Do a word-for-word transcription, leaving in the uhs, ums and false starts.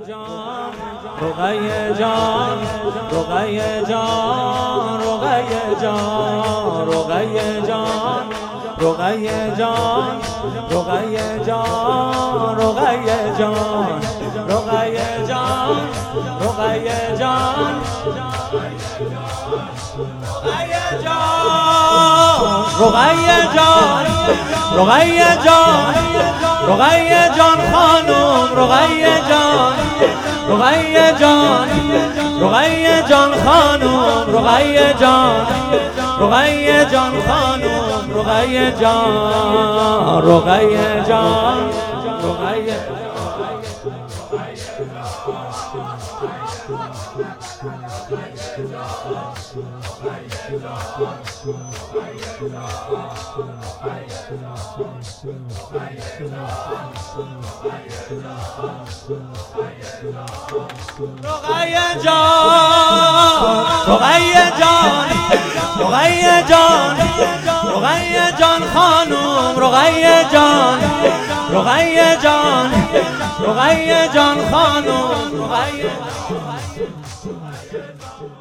رقیه جان رقیه جان رقیه جان رقیه جان رقیه جان رقیه جان رقیه جان رقیه جان رقیه جان رقیه جان رقیه جان رقیه جان خانم رقیه جان رقیه جان رقیه جان خانم رقیه جان رقیه جان خانم رقیه جان رقیه جان رقیه رقیه جان رقیه جان رقیه جان رقیه جان خانم رقیه جان رقیه جان رقیه جان خانم رقیه